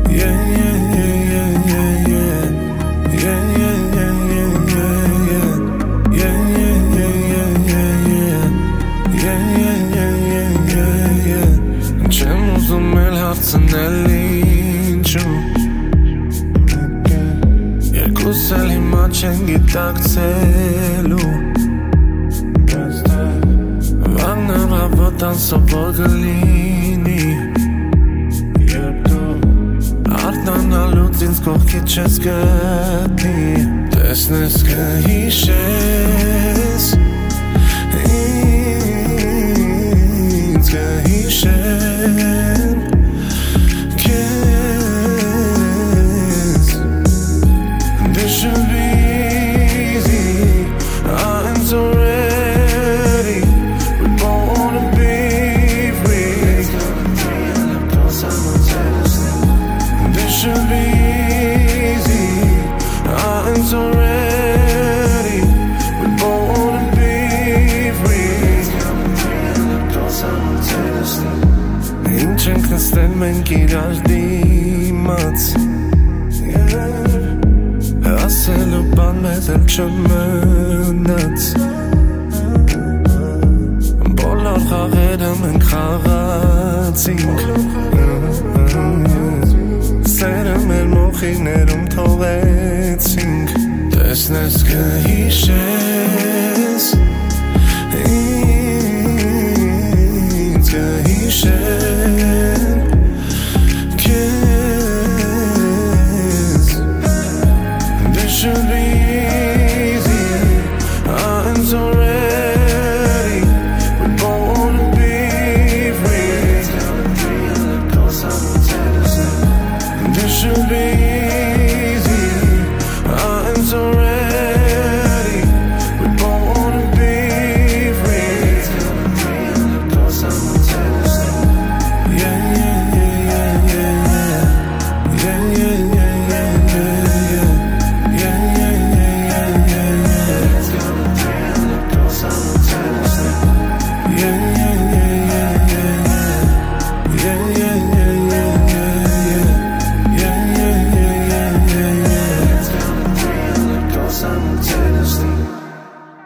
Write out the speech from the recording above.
Չեմ ուզում էլ հարցնել ինչու Երկուս էլ հիմա չեն գիտակցելու Վաննարավոտան սովոր գլինի Արդանալուց ինձ կողքի չես գտնի Տեսնես կհիշես Ինձ կհիշեմ Քեզ This should be easy I'm so ready We're born to be free This should be easy I'm so ready We're born to be free Ինչ ենք նստել մենք իրար դիմաց Ասելու բան մեզ էլ չմնաց Բոլոր խաղերը մենք խաղացինք Սերը մեր մոխիներում թողեցինք Տեսնես կհիշես Ինձ կհիշես